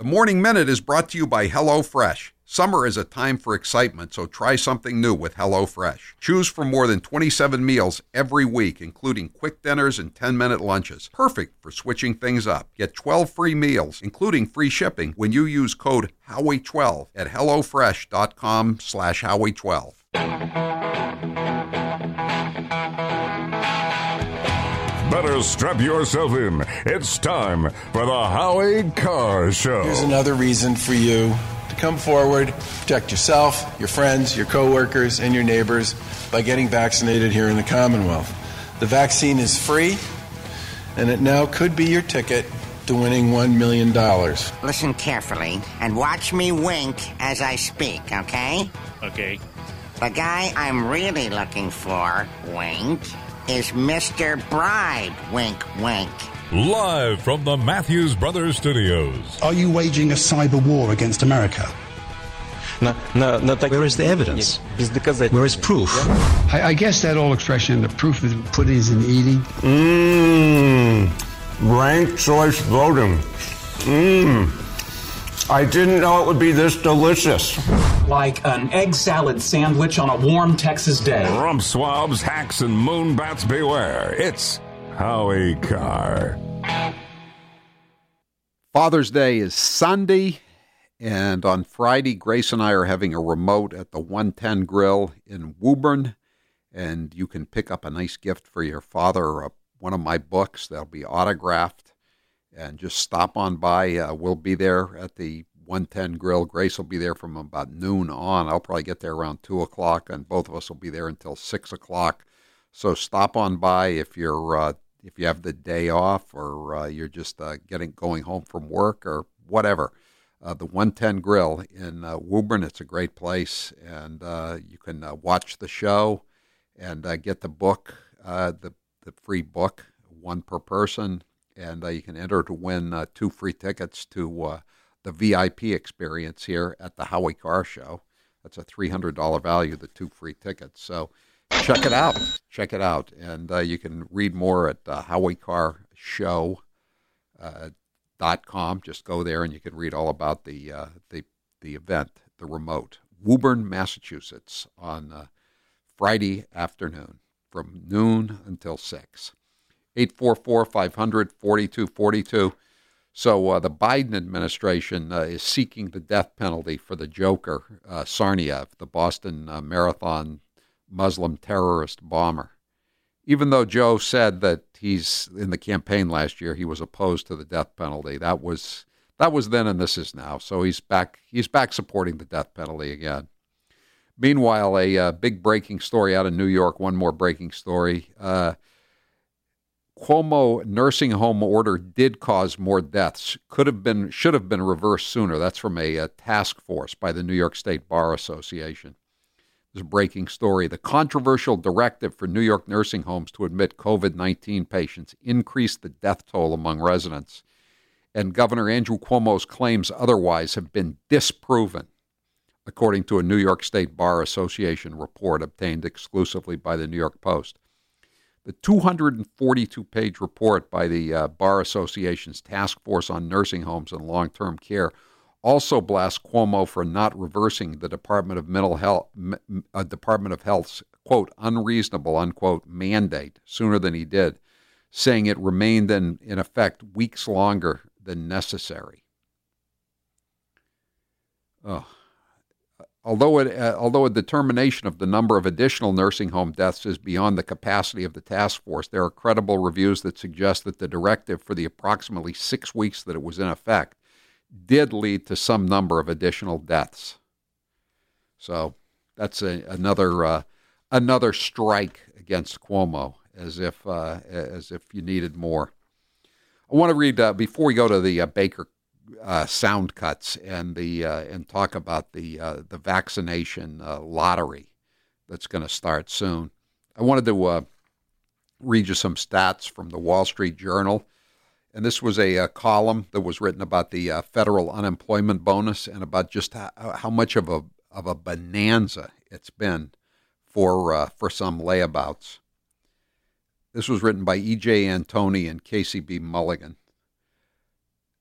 Morning Minute is brought to you by HelloFresh. Summer is a time for excitement, so try something new with HelloFresh. Choose from more than 27 meals every week, including quick dinners and 10-minute lunches. Perfect for switching things up. Get 12 free meals, including free shipping, when you use code Howie12 at HelloFresh.com/Howie12. Better strap yourself in. It's time for the Howie Carr Show. Here's another reason for you to come forward, protect yourself, your friends, your coworkers, and your neighbors by getting vaccinated here in the Commonwealth. The vaccine is free, and it now could be your ticket to winning $1 million. Listen carefully and watch me wink as I speak, okay? Okay. The guy I'm really looking for, wink, is Mr. Bride, wink, wink. Live from the Matthews Brothers Studios. Are you waging a cyber war against America? Where is the evidence? Where is proof? I guess that old expression, the proof of the pudding is in eating. Rank choice voting. I didn't know it would be this delicious. Like an egg salad sandwich on a warm Texas day. Rump swabs, hacks, and moonbats beware. It's Howie Carr. Father's Day is Sunday, and on Friday, Grace and I are having a remote at the 110 Grill in Woburn, and you can pick up a nice gift for your father, one of my books that'll be autographed, and just stop on by. We'll be there at the 110 Grill. Grace will be there from about noon on. I'll probably get there around 2 o'clock, and both of us will be there until 6 o'clock. So stop on by if you have the day off, or you're just going home from work or whatever. The 110 Grill in Woburn, it's a great place, and you can watch the show and get the book, the free book, one per person, and you can enter to win 2 free tickets to the VIP experience here at the Howie Carr Show. That's a $300 value, the 2 free tickets. So check it out. Check it out. And you can read more at HowieCarrShow.com. Just go there and you can read all about the event, the remote. Woburn, Massachusetts, on Friday afternoon from noon until 6. 844-500-4242. So the Biden administration is seeking the death penalty for the Joker, Tsarnaev, the Boston Marathon Muslim terrorist bomber. Even though Joe said that he's in the campaign last year, he was opposed to the death penalty. That was then, and this is now. So he's back supporting the death penalty again. Meanwhile, a big breaking story out of New York. One more breaking story. Cuomo nursing home order did cause more deaths. Should have been reversed sooner. That's from a task force by the New York State Bar Association. This is a breaking story. The controversial directive for New York nursing homes to admit COVID-19 patients increased the death toll among residents, and Governor Andrew Cuomo's claims otherwise have been disproven, according to a New York State Bar Association report obtained exclusively by the New York Post. The 242-page report by the Bar Association's Task Force on Nursing Homes and Long-Term Care also blasts Cuomo for not reversing the Department of Health's, quote, unreasonable, unquote, mandate sooner than he did, saying it remained in effect weeks longer than necessary. Although a determination of the number of additional nursing home deaths is beyond the capacity of the task force, there are credible reviews that suggest that the directive for the approximately 6 weeks that it was in effect did lead to some number of additional deaths. So that's another strike against Cuomo, as if you needed more. I want to read before we go to the Baker sound cuts and talk about the vaccination lottery that's going to start soon. I wanted to read you some stats from the Wall Street Journal, and this was a column that was written about the federal unemployment bonus and about just how much of a bonanza it's been for some layabouts. This was written by E.J. Antoni and Casey B. Mulligan.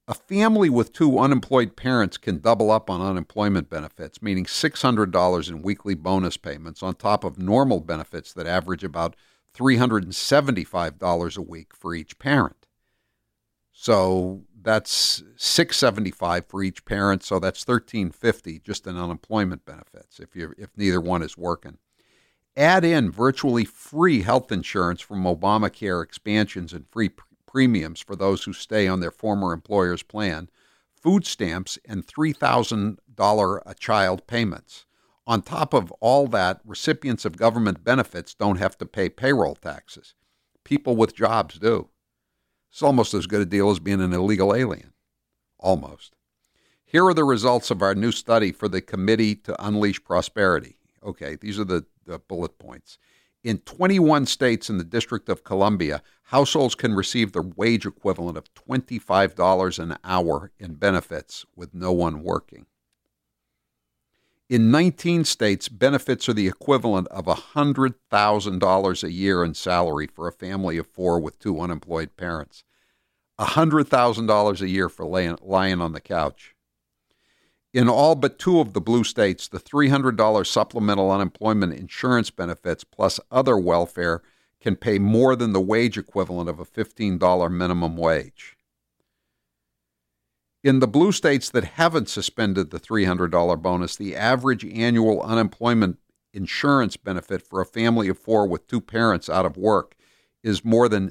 A family with two unemployed parents can double up on unemployment benefits, meaning $600 in weekly bonus payments on top of normal benefits that average about $375 a week for each parent. So that's $675 for each parent, so that's $1,350 just in unemployment benefits if neither one is working. Add in virtually free health insurance from Obamacare expansions and free premiums for those who stay on their former employer's plan, food stamps, and $3,000 a child payments. On top of all that, recipients of government benefits don't have to pay payroll taxes. People with jobs do. It's almost as good a deal as being an illegal alien. Almost. Here are the results of our new study for the Committee to Unleash Prosperity. Okay, these are the bullet points. In 21 states in the District of Columbia, households can receive the wage equivalent of $25 an hour in benefits with no one working. In 19 states, benefits are the equivalent of $100,000 a year in salary for a family of four with two unemployed parents. $100,000 a year for lying on the couch. In all but two of the blue states, the $300 supplemental unemployment insurance benefits plus other welfare can pay more than the wage equivalent of a $15 minimum wage. In the blue states that haven't suspended the $300 bonus, the average annual unemployment insurance benefit for a family of four with two parents out of work is more than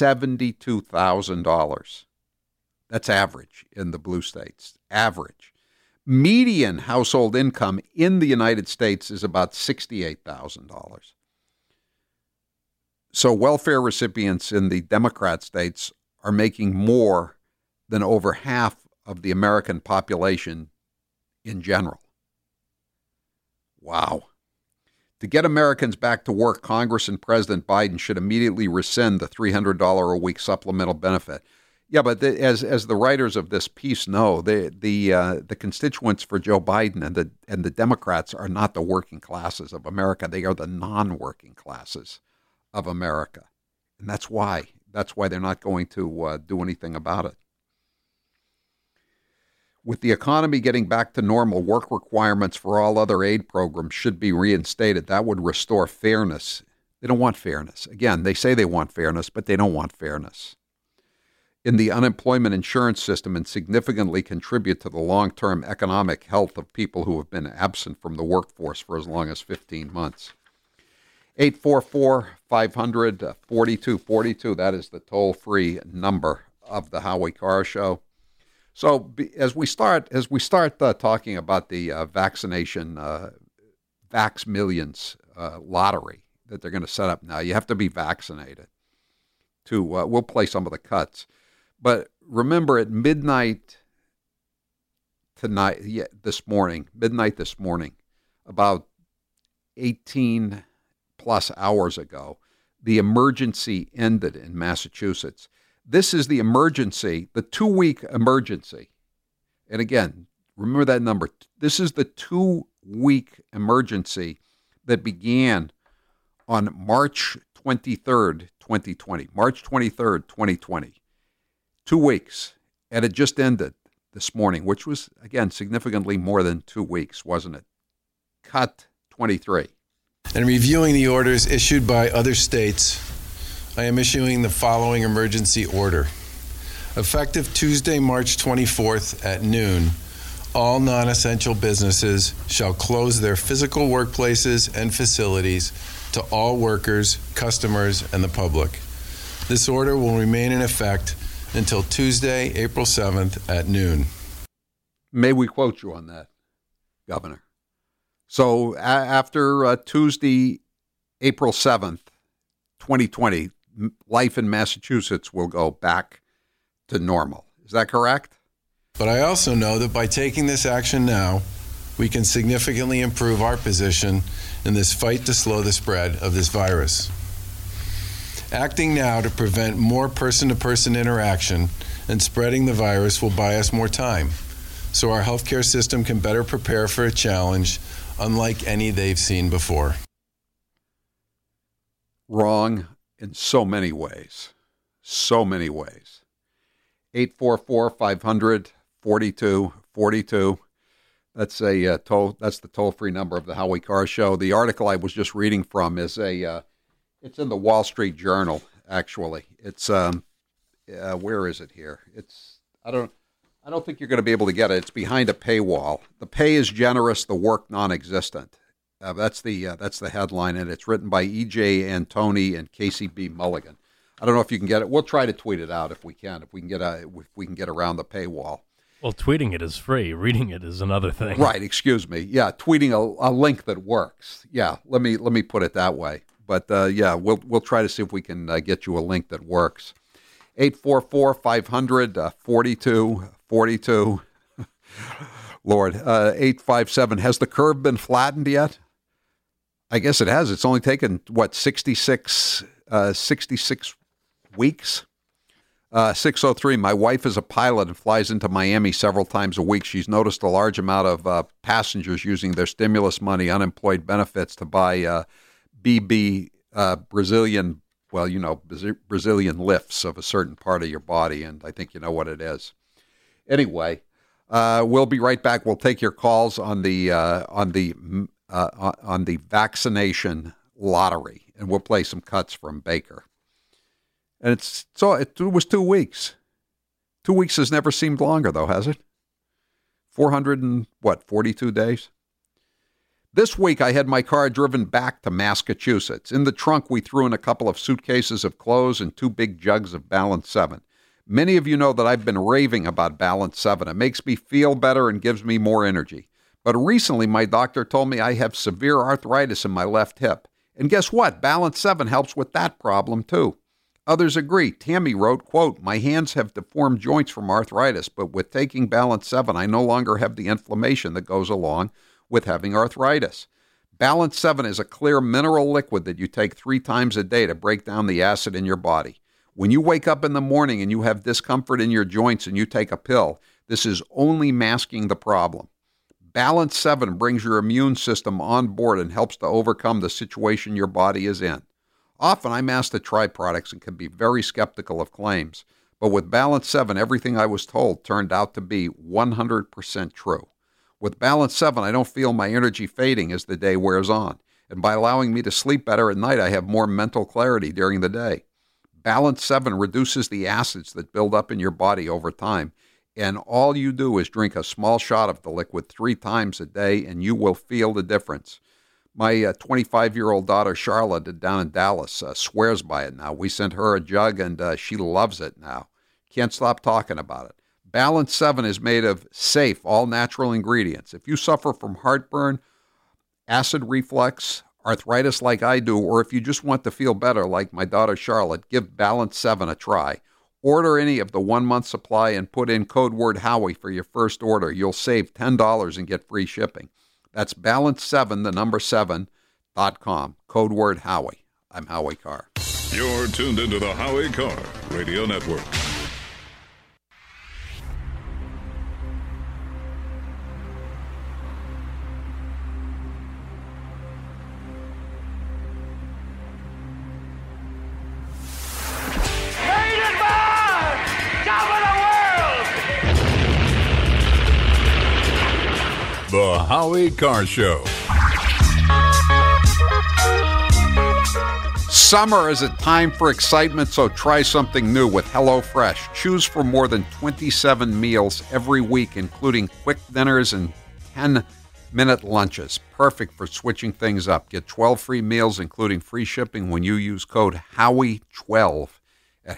$72,000. That's average in the blue states. Average. Median household income in the United States is about $68,000. So welfare recipients in the Democrat states are making more than over half of the American population in general. Wow. To get Americans back to work, Congress and President Biden should immediately rescind the $300 a week supplemental benefit. Yeah, but as the writers of this piece know, the constituents for Joe Biden and the Democrats are not the working classes of America. They are the non-working classes of America, and that's why they're not going to do anything about it. With the economy getting back to normal, work requirements for all other aid programs should be reinstated. That would restore fairness. They don't want fairness. Again, they say they want fairness, but they don't want fairness in the unemployment insurance system and significantly contribute to the long-term economic health of people who have been absent from the workforce for as long as 15 months. 844-500-4242, that is the toll-free number of the Howie Carr Show. So as we start talking about the vaccination, Vax Millions lottery that they're going to set up now, you have to be vaccinated. We'll play some of the cuts. But remember, at midnight this morning, about 18 plus hours ago, the emergency ended in Massachusetts. This is the emergency, the 2-week emergency. And again, remember that number. This is the 2-week emergency that began on March 23rd, 2020. March 23rd, 2020. 2 weeks, and it just ended this morning, which was, again, significantly more than 2 weeks, wasn't it? Cut 23. And reviewing the orders issued by other states, I am issuing the following emergency order. Effective Tuesday, March 24th at noon, all non-essential businesses shall close their physical workplaces and facilities to all workers, customers, and the public. This order will remain in effect until Tuesday, April 7th at noon. May we quote you on that, Governor? So after Tuesday, April 7th, 2020, life in Massachusetts will go back to normal. Is that correct? But I also know that by taking this action now, we can significantly improve our position in this fight to slow the spread of this virus. Acting now to prevent more person-to-person interaction and spreading the virus will buy us more time, so our healthcare system can better prepare for a challenge unlike any they've seen before. Wrong in so many ways. So many ways. 844-500-4242. That's that's the toll-free number of the Howie Carr Show. The article I was just reading from is it's in the Wall Street Journal, actually. It's where is it here? I don't think you're going to be able to get it. It's behind a paywall. The pay is generous, the work non-existent. That's the headline, and it's written by E.J. Antoni and Casey B. Mulligan. I don't know if you can get it. We'll try to tweet it out if we can. If we can get around the paywall. Well, tweeting it is free. Reading it is another thing. Right. Excuse me. Yeah, tweeting a link that works. Yeah. Let me put it that way. But we'll try to see if we can get you a link that works. 844-500-4242. Lord. 857. Has the curve been flattened yet? I guess it has. It's only taken 66 weeks. 603, my wife is a pilot and flies into Miami several times a week. She's noticed a large amount of passengers using their stimulus money, unemployed benefits to buy BB Brazilian lifts of a certain part of your body, and I think you know what it is. Anyway, we'll be right back. We'll take your calls on the vaccination lottery, and we'll play some cuts from Baker. And it was 2 weeks. 2 weeks has never seemed longer, though, has it? 442 days? This week, I had my car driven back to Massachusetts. In the trunk, we threw in a couple of suitcases of clothes and 2 big jugs of Balance 7. Many of you know that I've been raving about Balance 7. It makes me feel better and gives me more energy. But recently, my doctor told me I have severe arthritis in my left hip. And guess what? Balance 7 helps with that problem, too. Others agree. Tammy wrote, quote, my hands have deformed joints from arthritis, but with taking Balance 7, I no longer have the inflammation that goes along with having arthritis. Balance 7 is a clear mineral liquid that you take 3 times a day to break down the acid in your body. When you wake up in the morning and you have discomfort in your joints and you take a pill, this is only masking the problem. Balance 7 brings your immune system on board and helps to overcome the situation your body is in. Often I'm asked to try products and can be very skeptical of claims, but with Balance 7, everything I was told turned out to be 100% true. With Balance 7, I don't feel my energy fading as the day wears on, and by allowing me to sleep better at night, I have more mental clarity during the day. Balance 7 reduces the acids that build up in your body over time, and all you do is drink a small shot of the liquid 3 times a day, and you will feel the difference. My 25-year-old daughter, Charlotte, down in Dallas, swears by it now. We sent her a jug, and she loves it now. Can't stop talking about it. Balance 7 is made of safe, all-natural ingredients. If you suffer from heartburn, acid reflux, arthritis like I do, or if you just want to feel better like my daughter Charlotte, give Balance 7 a try. Order any of the 1-month supply and put in code word Howie for your first order. You'll save $10 and get free shipping. That's Balance7, the number 7.com. Code word Howie. I'm Howie Carr. You're tuned into the Howie Carr Radio Network. The Howie Carr Show. Summer is a time for excitement, so try something new with HelloFresh. Choose from more than 27 meals every week, including quick dinners and 10-minute lunches. Perfect for switching things up. Get 12 free meals, including free shipping, when you use code Howie12 at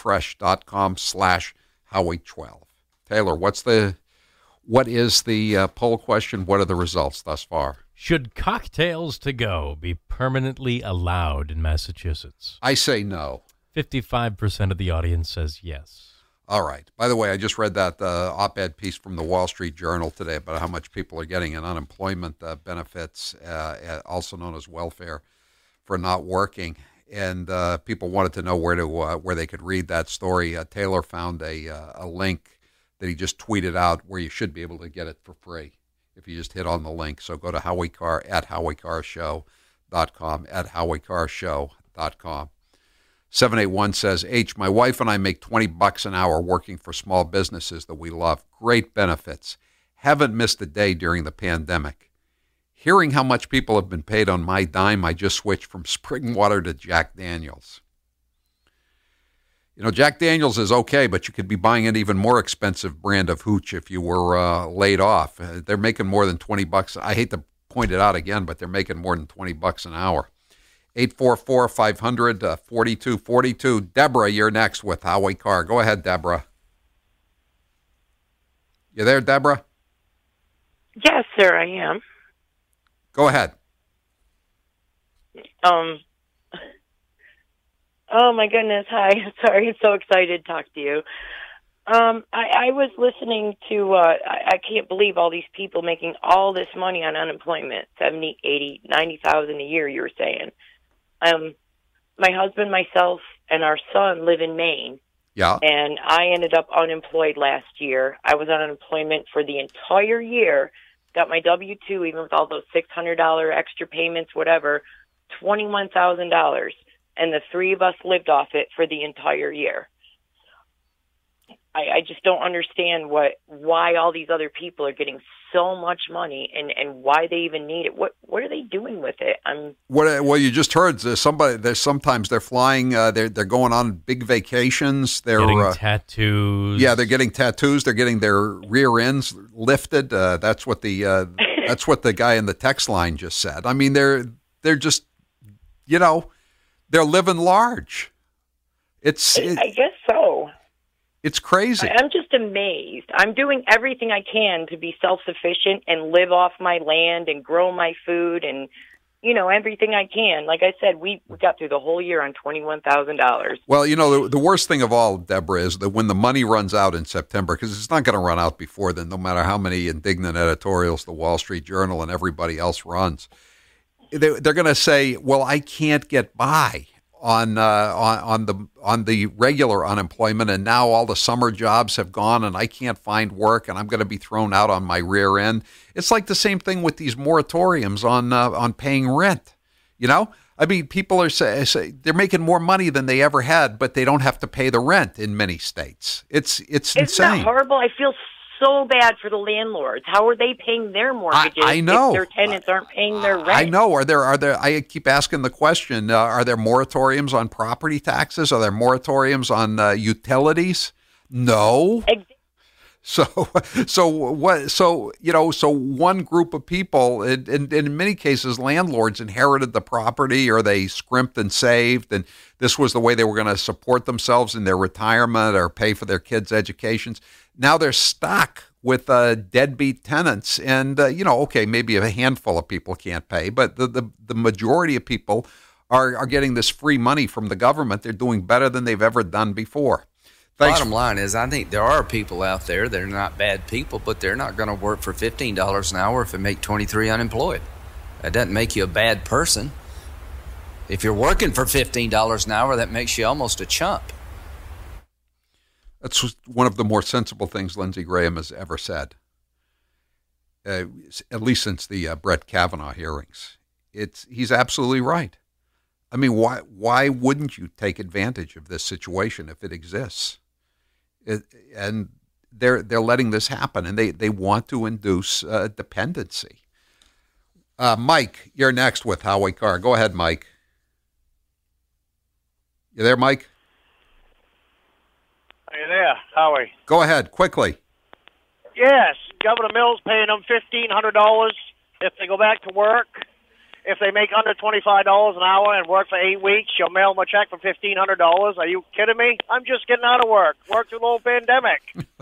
HelloFresh.com/Howie12. Taylor, what is the poll question? What are the results thus far? Should cocktails to go be permanently allowed in Massachusetts? I say no. 55% of the audience says yes. All right. By the way, I just read that op-ed piece from the Wall Street Journal today about how much people are getting in unemployment benefits, also known as welfare, for not working. And people wanted to know where they could read that story. Taylor found a link that he just tweeted out where you should be able to get it for free if you just hit on the link. So go to Howie Carr at HowieCarrShow.com, at HowieCarrShow.com. 781 says, H, my wife and I make $20 an hour working for small businesses that we love. Great benefits. Haven't missed a day during the pandemic. Hearing how much people have been paid on my dime, I just switched from spring water to Jack Daniels. You know, Jack Daniels is okay, but you could be buying an even more expensive brand of hooch if you were laid off. They're making more than $20. I hate to point it out again, but they're making more than $20 an hour. 844-500-4242. Deborah, you're next with Howie Carr. Go ahead, Deborah. You there, Deborah? Yes, sir, I am. Go ahead. Oh, my goodness. Hi. Sorry, I'm so excited to talk to you. I was listening to, I can't believe all these people making all this money on unemployment, 70, 80, 90,000 a year, you were saying. My husband, myself, and our son live in Maine. Yeah. And I ended up unemployed last year. I was on unemployment for the entire year. Got my W-2, even with all those $600 extra payments, whatever, $21,000. And the three of us lived off it for the entire year. I just don't understand why all these other people are getting so much money and why they even need it. What are they doing with it? Well, you just heard sometimes they're flying. They're going on big vacations. They're getting tattoos. Yeah, they're getting tattoos. They're getting their rear ends lifted. That's what that's what the guy in the text line just said. I mean, they're just, you know, they're living large. I guess so. It's crazy. I'm just amazed. I'm doing everything I can to be self-sufficient and live off my land and grow my food and, you know, everything I can. Like I said, we got through the whole year on $21,000. Well, you know, the worst thing of all, Deborah, is that when the money runs out in September, because it's not going to run out before then, no matter how many indignant editorials the Wall Street Journal and everybody else runs, they're going to say, well, I can't get by on the regular unemployment, and now all the summer jobs have gone, and I can't find work, and I'm going to be thrown out on my rear end. It's like the same thing with these moratoriums on paying rent. You know, I mean, people are say they're making more money than they ever had, but they don't have to pay the rent in many states. It's insane. Isn't that horrible? I feel so bad for the landlords. How are they paying their mortgages I know. if their tenants aren't paying their rent? I know. Are there? I keep asking the question: are there moratoriums on property taxes? Are there moratoriums on utilities? No. So what? So you know. So one group of people, and in many cases, landlords inherited the property, or they scrimped and saved, and this was the way they were going to support themselves in their retirement or pay for their kids' educations. Now they're stuck with deadbeat tenants, and you know, okay, maybe a handful of people can't pay, but the majority of people are getting this free money from the government. They're doing better than they've ever done before. Thanks. Bottom line is, I think there are people out there that are not bad people, but they're not going to work for $15 an hour if they make 23 unemployed. That doesn't make you a bad person. If you're working for $15 an hour, that makes you almost a chump. That's one of the more sensible things Lindsey Graham has ever said, at least since the Brett Kavanaugh hearings. He's absolutely right. I mean, why wouldn't you take advantage of this situation if it exists? And they're letting this happen, and they want to induce dependency. Mike, you're next with Howie Carr. Go ahead, Mike. You there, Mike? Are you there, Howie? Go ahead, quickly. Yes, Governor Mills paying them $1,500 if they go back to work. If they make under $25 an hour and work for 8 weeks, you'll mail them a check for $1,500. Are you kidding me? I'm just getting out of work. Worked through the whole pandemic.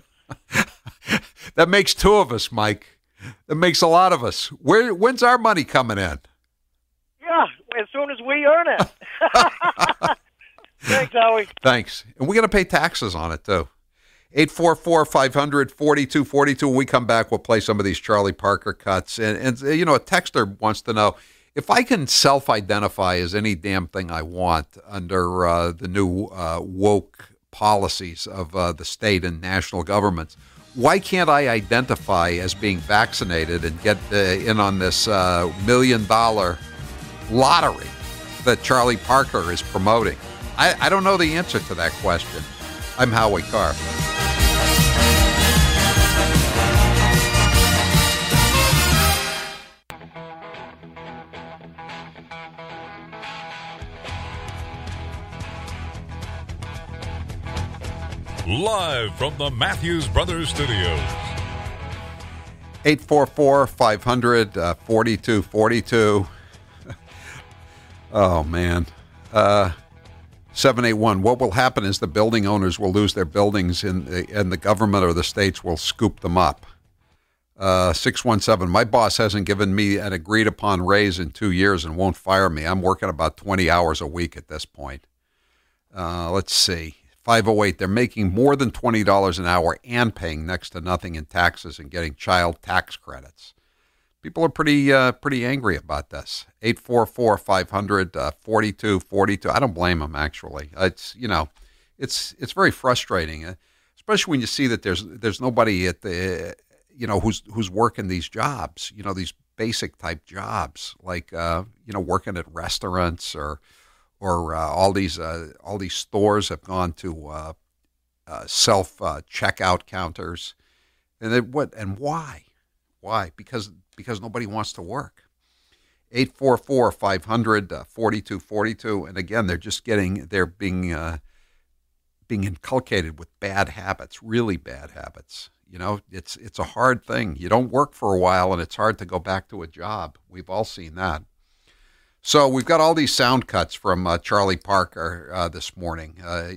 That makes two of us, Mike. That makes a lot of us. When's our money coming in? Yeah, as soon as we earn it. Thanks, Howie. Thanks. And we're going to pay taxes on it, too. 844-500-4242. When we come back, we'll play some of these Charlie Parker cuts. And you know, a texter wants to know, if I can self-identify as any damn thing I want under the new woke policies of the state and national governments, why can't I identify as being vaccinated and get in on this $1 million lottery that Charlie Parker is promoting? I don't know the answer to that question. I'm Howie Carr. Live from the Matthews Brothers Studios. 844-500-4242. Oh, man. 781. What will happen is the building owners will lose their buildings and the government or the states will scoop them up. 617. My boss hasn't given me an agreed upon raise in 2 years and won't fire me. I'm working about 20 hours a week at this point. Let's see. 508. They're making more than $20 an hour and paying next to nothing in taxes and getting child tax credits. People are pretty angry about this. 844-500-4242. I don't blame them, actually. It's very frustrating, especially when you see that there's nobody at the who's working these jobs. These basic type jobs like working at restaurants or all these stores have gone to self checkout counters, and why? Why? Because nobody wants to work. 844-500-4242. And again, they're being inculcated with bad habits, really bad habits. It's a hard thing. You don't work for a while and it's hard to go back to a job. We've all seen that. So we've got all these sound cuts from Charlie Parker this morning.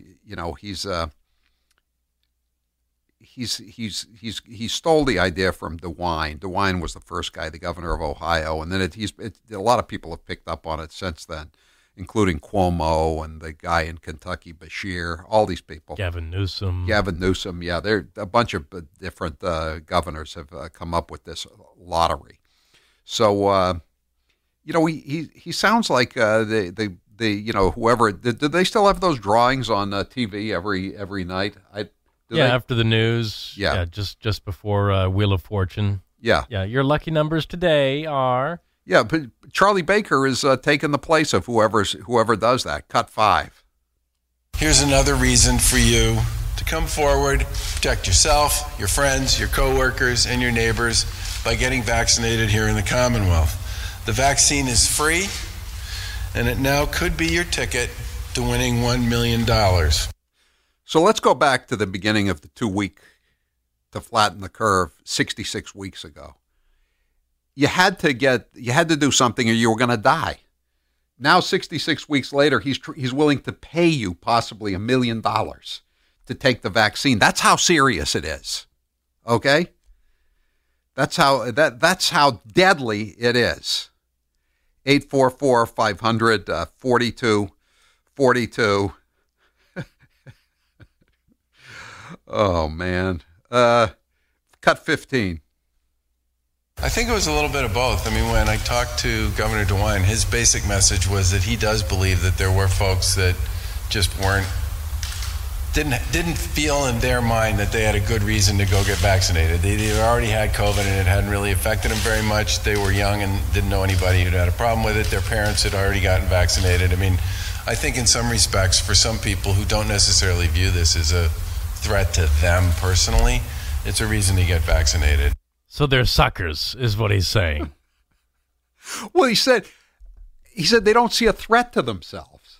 He stole the idea from DeWine. DeWine was the first guy, the governor of Ohio, and then a lot of people have picked up on it since then, including Cuomo and the guy in Kentucky, Beshear, all these people. Gavin Newsom, yeah, they're a bunch of different governors have come up with this lottery. So, he sounds like whoever. Did they still have those drawings on TV every night? After the news. Yeah, just before Wheel of Fortune. Yeah. Your lucky numbers today are. Yeah, but Charlie Baker is taking the place of whoever does that. Cut 5. Here's another reason for you to come forward, protect yourself, your friends, your coworkers, and your neighbors by getting vaccinated here in the Commonwealth. The vaccine is free, and it now could be your ticket to winning $1 million. So let's go back to the beginning of the 2-week to flatten the curve 66 weeks ago. You had to do something or you were going to die. Now 66 weeks later, he's willing to pay you possibly $1 million to take the vaccine. That's how serious it is. Okay? That's how deadly it is. 844-500-4242. Oh, man. Cut 15. I think it was a little bit of both. I mean, when I talked to Governor DeWine, his basic message was that he does believe that there were folks that just didn't feel in their mind that they had a good reason to go get vaccinated. They already had COVID and it hadn't really affected them very much. They were young and didn't know anybody who'd had a problem with it. Their parents had already gotten vaccinated. I mean, I think in some respects, for some people who don't necessarily view this as a threat to them personally, it's a reason to get vaccinated. So they're suckers, is what he's saying. Well, he said they don't see a threat to themselves.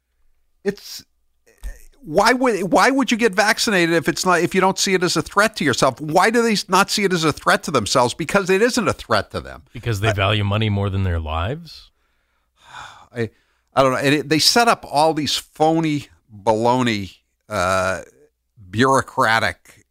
Why would you get vaccinated if you don't see it as a threat to yourself? Why do they not see it as a threat to themselves? Because it isn't a threat to them. Because they value money more than their lives? I don't know. And they set up all these phony baloney bureaucratic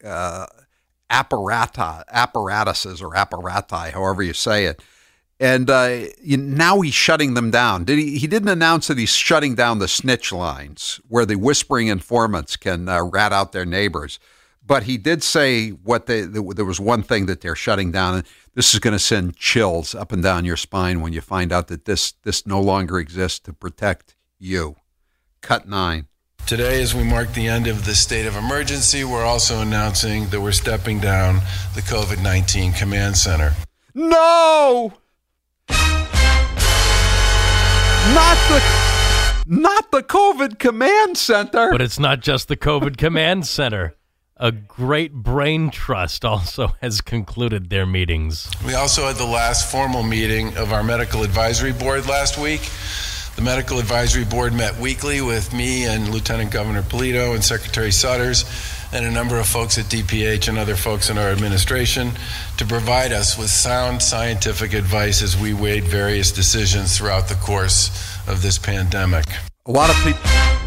apparatuses or apparati, however you say it. And now he's shutting them down. He didn't announce that he's shutting down the snitch lines where the whispering informants can rat out their neighbors. But he did say there was one thing that they're shutting down. And this is going to send chills up and down your spine when you find out that this no longer exists to protect you. Cut 9. Today, as we mark the end of the state of emergency, we're also announcing that we're stepping down the COVID-19 Command Center. No! Not the COVID Command Center. But it's not just the COVID Command Center. A great brain trust also has concluded their meetings. We also had the last formal meeting of our Medical Advisory Board last week. The Medical Advisory Board met weekly with me and Lieutenant Governor Polito and Secretary Sutters and a number of folks at DPH and other folks in our administration to provide us with sound scientific advice as we weighed various decisions throughout the course of this pandemic. A lot of people...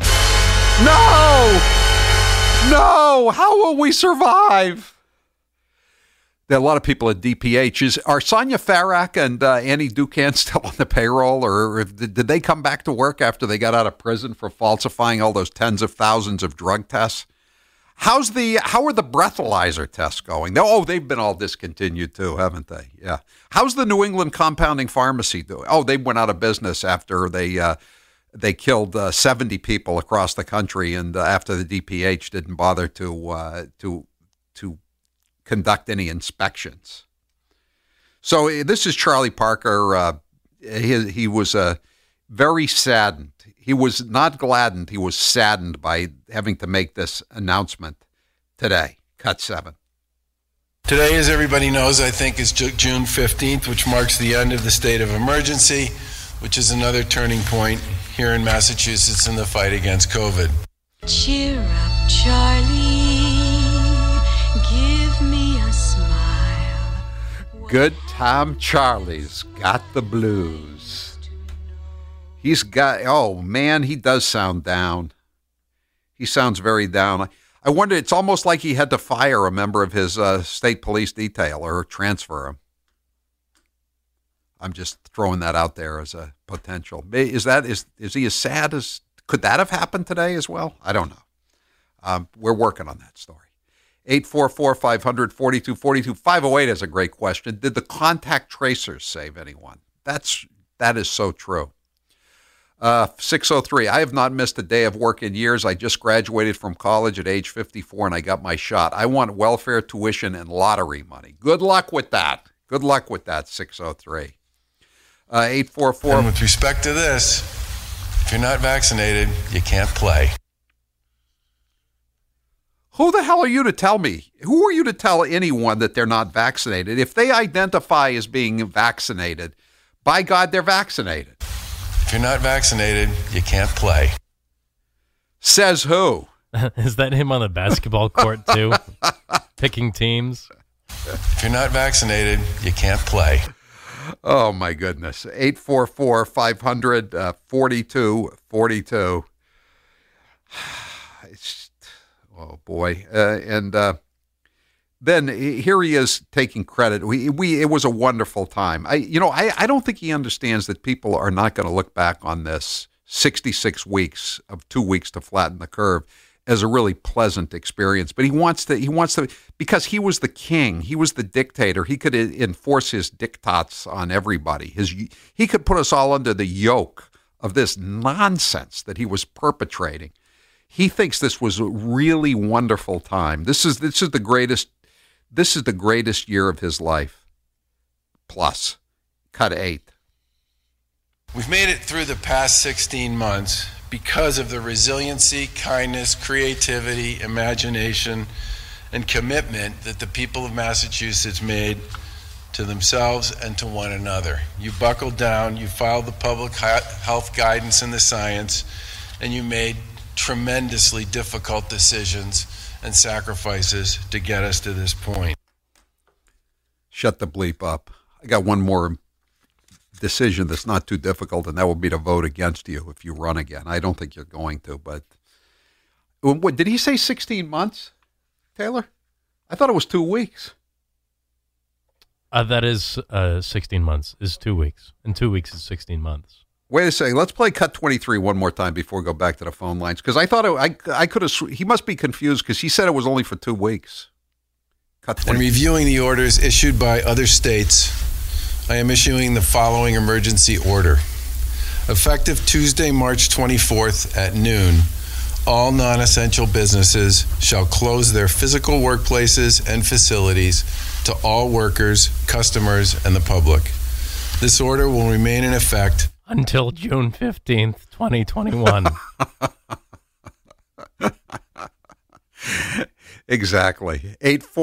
No! How will we survive? There are a lot of people at DPH. Are Sonia Farak and Annie Dukan still on the payroll, or did they come back to work after they got out of prison for falsifying all those tens of thousands of drug tests? How are the breathalyzer tests going? They've been all discontinued too, haven't they? Yeah. How's the New England Compounding Pharmacy doing? Oh, they went out of business after they killed 70 people across the country, and after the DPH didn't bother to conduct any inspections. So this is Charlie Parker. He was very saddened. He was not gladdened. He was saddened by having to make this announcement today. Cut 7. Today, as everybody knows, I think is June 15th, which marks the end of the state of emergency, which is another turning point here in Massachusetts in the fight against COVID. Cheer up, Charlie. Give me a smile. Good Tom Charlie's got the blues. He's got, oh man, he does sound down. He sounds very down. I wonder, it's almost like he had to fire a member of his state police detail or transfer him. I'm just throwing that out there as a potential. Is he as sad as, could that have happened today as well? I don't know. We're working on that story. 844-500-4242. 508 is a great question. Did the contact tracers save anyone? That is so true. 603, I have not missed a day of work in years. I just graduated from college at age 54 and I got my shot. I want welfare, tuition, and lottery money. Good luck with that. Good luck with that, 603. 844. And with respect to this, if you're not vaccinated, you can't play. Who the hell are you to tell me? Who are you to tell anyone that they're not vaccinated? If they identify as being vaccinated, by God, they're vaccinated. If you're not vaccinated, you can't play. Says who? Is that him on the basketball court, too? Picking teams? If you're not vaccinated, you can't play. Oh, my goodness. 844-500-4242. Oh, boy. Then here he is taking credit. It was a wonderful time. I don't think he understands that people are not going to look back on this 66 weeks of 2 weeks to flatten the curve as a really pleasant experience. But he wants to, because he was the king, he was the dictator. He could enforce his diktats on everybody. He could put us all under the yoke of this nonsense that he was perpetrating. He thinks this was a really wonderful time. This is the greatest year of his life. Plus, cut 8. We've made it through the past 16 months because of the resiliency, kindness, creativity, imagination, and commitment that the people of Massachusetts made to themselves and to one another. You buckled down, you followed the public health guidance and the science, and you made tremendously difficult decisions and sacrifices to get us to this point. Shut the bleep up. I got one more decision that's not too difficult, and that will be to vote against you if you run again. I don't think you're going to, but what did he say, 16 months, Taylor? I thought it was 2 weeks. That is 16 months, is 2 weeks. And 2 weeks is 16 months. Wait a second. Let's play cut 23 one more time before we go back to the phone lines. Because I thought I could have. He must be confused because he said it was only for 2 weeks. Cut 23. In reviewing the orders issued by other states, I am issuing the following emergency order. Effective Tuesday, March 24th at noon, all non-essential businesses shall close their physical workplaces and facilities to all workers, customers, and the public. This order will remain in effect Until June 15th, 2021. Exactly.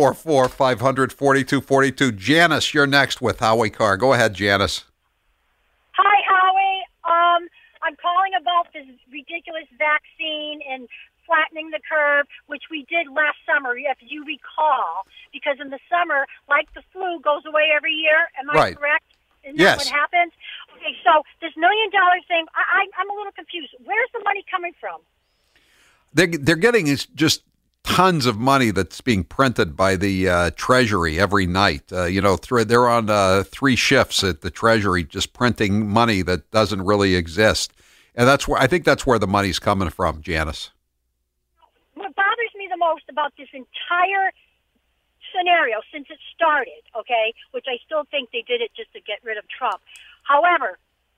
844-500-4242. Janice, you're next with Howie Carr. Go ahead, Janice. Hi, Howie. I'm calling about this ridiculous vaccine and flattening the curve, which we did last summer, if you recall, because in the summer, like the flu, goes away every year. Am I correct? Isn't that what happens? Okay, so this $1 million thing, I'm a little confused. Where's the money coming from? They're getting just tons of money that's being printed by the Treasury every night. They're on 3 shifts at the Treasury just printing money that doesn't really exist. And I think that's where the money's coming from, Janice. What bothers me the most about this entire scenario since it started, okay, which I still think they did it just to get rid of Trump. However,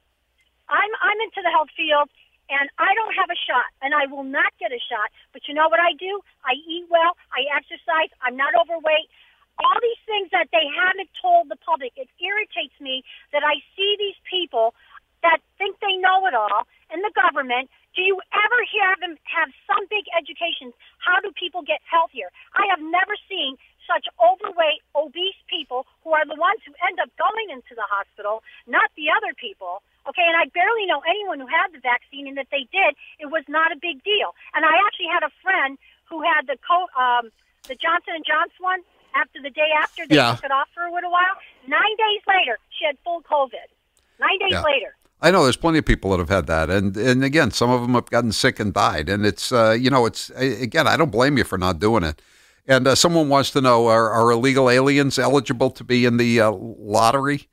I'm into the health field, and I don't have a shot, and I will not get a shot. But you know what I do? I eat well, I exercise, I'm not overweight. All these things that they haven't told the public, it irritates me that I see these people that think they know it all in the government. Do you ever hear them have some big education? How do people get healthier? I have never seen such overweight, obese people who are the ones who end up going into the hospital, not the other people. Okay, and I barely know anyone who had the vaccine, and if they did, it was not a big deal. And I actually had a friend who had the Johnson & Johnson one after the day after they took it off for a little while. 9 days later, she had full COVID. 9 days later. I know there's plenty of people that have had that, and again, some of them have gotten sick and died. And it's again, I don't blame you for not doing it. And someone wants to know: are illegal aliens eligible to be in the lottery?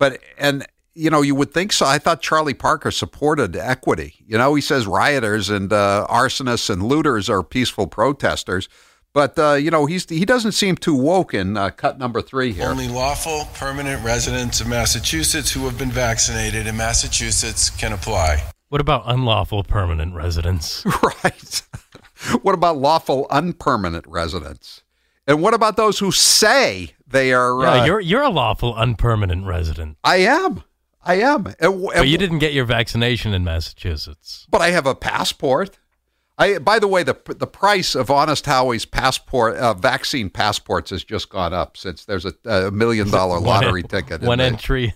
You would think so. I thought Charlie Parker supported equity. He says rioters and arsonists and looters are peaceful protesters. But, he doesn't seem too woke in cut number 3 here. Only lawful permanent residents of Massachusetts who have been vaccinated in Massachusetts can apply. What about unlawful permanent residents? Right. What about lawful unpermanent residents? And what about those who say they are... Yeah, you're a lawful unpermanent resident. I am. But you didn't get your vaccination in Massachusetts. But I have a passport. By the way, the price of Honest Howie's vaccine passports has just gone up since there's a $1 million lottery ticket. One entry,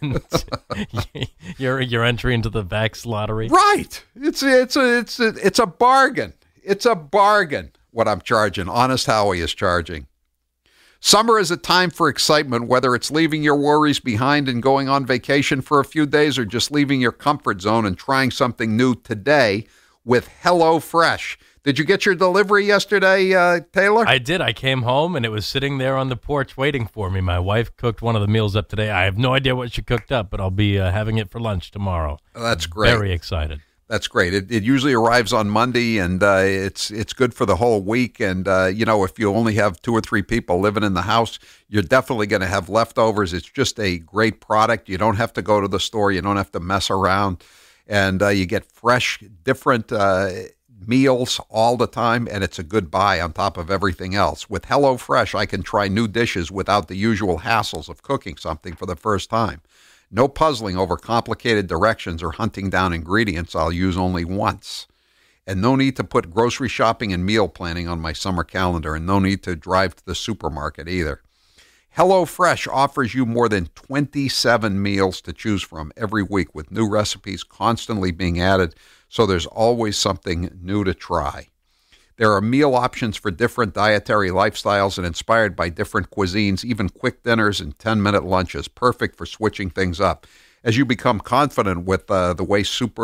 your entry into the Vax lottery. Right. It's a bargain. It's a bargain. What I'm charging, Honest Howie is charging. Summer is a time for excitement, whether it's leaving your worries behind and going on vacation for a few days, or just leaving your comfort zone and trying something new today with HelloFresh. Did you get your delivery yesterday, Taylor? I did. I came home, and it was sitting there on the porch waiting for me. My wife cooked one of the meals up today. I have no idea what she cooked up, but I'll be having it for lunch tomorrow. That's great. Very excited. That's great. It usually arrives on Monday, and it's good for the whole week. And, if you only have 2 or 3 people living in the house, you're definitely going to have leftovers. It's just a great product. You don't have to go to the store. You don't have to mess around. And you get fresh, different meals all the time, and it's a good buy on top of everything else. With HelloFresh, I can try new dishes without the usual hassles of cooking something for the first time. No puzzling over complicated directions or hunting down ingredients I'll use only once. And no need to put grocery shopping and meal planning on my summer calendar, and no need to drive to the supermarket either. HelloFresh offers you more than 27 meals to choose from every week, with new recipes constantly being added, so there's always something new to try. There are meal options for different dietary lifestyles and inspired by different cuisines, even quick dinners and 10-minute lunches, perfect for switching things up. As you become confident with the way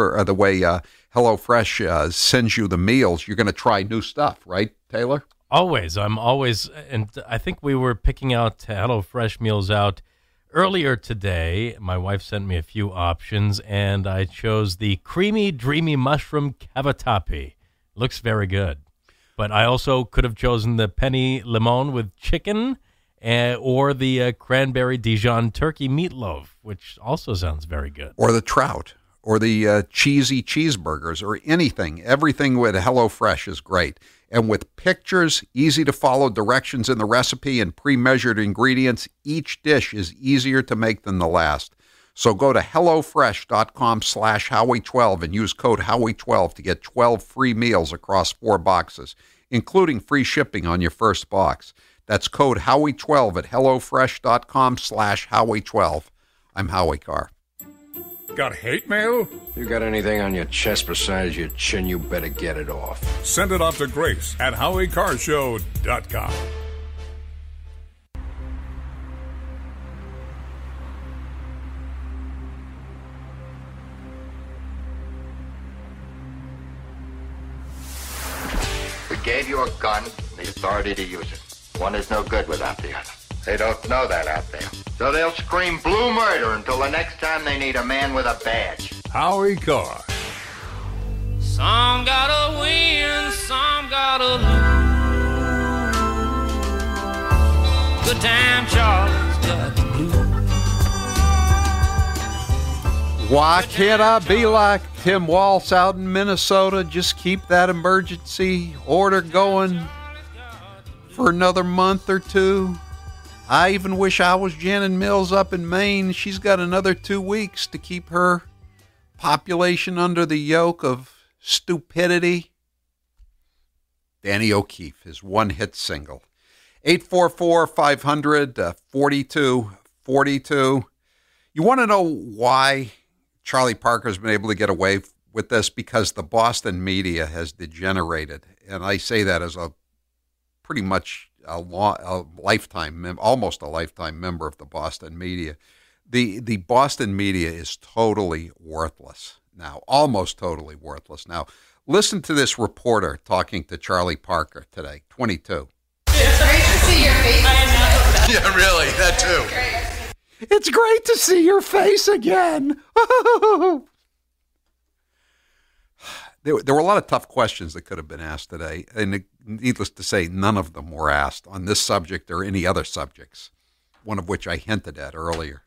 HelloFresh sends you the meals, you're going to try new stuff, right, Taylor? Always. I'm always, and I think we were picking out HelloFresh meals out earlier today. My wife sent me a few options, and I chose the creamy, dreamy mushroom cavatappi. Looks very good. But I also could have chosen the penne limon with chicken, or the cranberry Dijon turkey meatloaf, which also sounds very good. Or the trout, or the cheesy cheeseburgers, or anything. Everything with HelloFresh is great. And with pictures, easy-to-follow directions in the recipe, and pre-measured ingredients, each dish is easier to make than the last. So go to HelloFresh.com/Howie12 and use code Howie12 to get 12 free meals across 4 boxes, including free shipping on your first box. That's code Howie12 at HelloFresh.com/Howie12. I'm Howie Carr. Got hate mail? You got anything on your chest besides your chin, you better get it off. Send it off to Grace at HowieCarrshow.com. We gave you a gun and the authority to use it. One is no good without the other. They don't know that out there. So they'll scream blue murder until the next time they need a man with a badge. Howie Carr. Some gotta win, some gotta lose. Good time Charlie's got the blues. Why can't I be like Tim Walsh out in Minnesota? Just keep that emergency order going for another month or two. I even wish I was Janet Mills up in Maine. She's got another 2 weeks to keep her population under the yoke of stupidity. Danny O'Keefe, his one-hit single. 844-500-4242. You want to know why Charlie Parker's been able to get away with this? Because the Boston media has degenerated. And I say that as a pretty much a lifetime, almost a lifetime member of the Boston media. The Boston media is totally worthless now, almost totally worthless now. Listen to this reporter talking to Charlie Parker today, 22. It's great to see your face. Yeah, really, that too. It's great to see your face again. There were a lot of tough questions that could have been asked today, and needless to say, none of them were asked on this subject or any other subjects, one of which I hinted at earlier.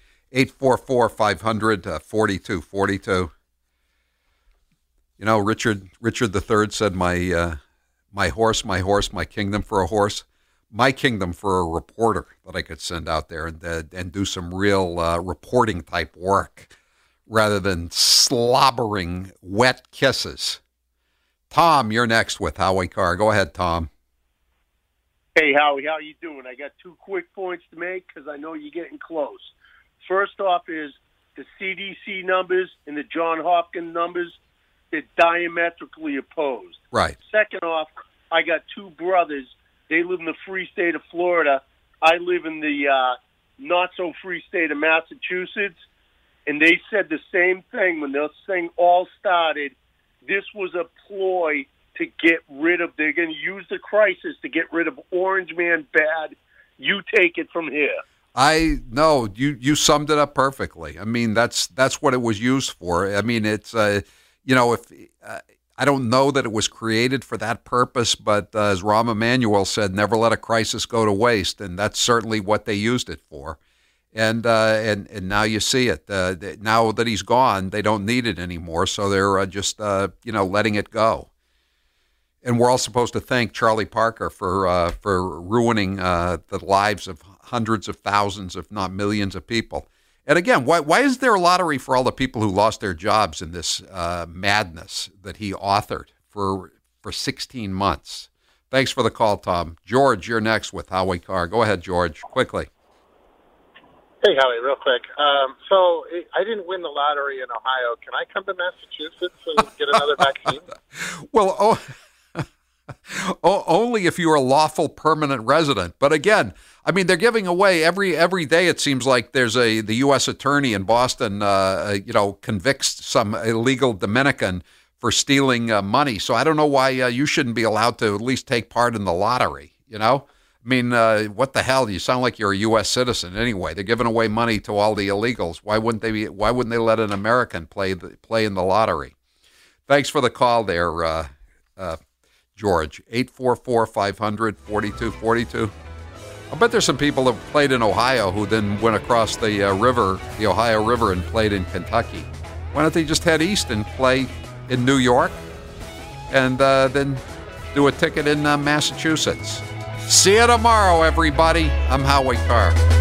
844-500-4242. You know, Richard III said, my horse, my kingdom for a horse. My kingdom for a reporter that I could send out there and do some real reporting type work rather than slobbering wet kisses. Tom, you're next with Howie Carr. Go ahead, Tom. Hey, Howie, how you doing? I got 2 quick points to make because I know you're getting close. First off is the CDC numbers and the Johns Hopkins numbers, they're diametrically opposed. Right. Second off, I got 2 brothers. They live in the free state of Florida. I live in the not-so-free state of Massachusetts. And they said the same thing when this thing all started. This was a ploy to get rid of, they're going to use the crisis to get rid of Orange Man bad. You take it from here. No, you summed it up perfectly. I mean, that's what it was used for. I mean, it's, if I don't know that it was created for that purpose, but as Rahm Emanuel said, never let a crisis go to waste. And that's certainly what they used it for. And now you see it. Now that he's gone, they don't need it anymore, so they're just letting it go. And we're all supposed to thank Charlie Parker for ruining the lives of hundreds of thousands, if not millions, of people. And again, why is there a lottery for all the people who lost their jobs in this madness that he authored for 16 months? Thanks for the call, Tom. George, you're next with Howie Carr. Go ahead, George, quickly. Hey, Howie, real quick. So I didn't win the lottery in Ohio. Can I come to Massachusetts and get another vaccine? Well, only if you're a lawful permanent resident. But again, I mean, they're giving away every day. It seems like there's the U.S. attorney in Boston, convicts some illegal Dominican for stealing money. So I don't know why you shouldn't be allowed to at least take part in the lottery. You know. I mean, what the hell? You sound like you're a U.S. citizen anyway. They're giving away money to all the illegals. Why wouldn't they let an American play in the lottery? Thanks for the call there, George. 844-500-4242. I bet there's some people that played in Ohio who then went across the Ohio River, and played in Kentucky. Why don't they just head east and play in New York, and then do a ticket in Massachusetts? See you tomorrow, everybody. I'm Howie Carr.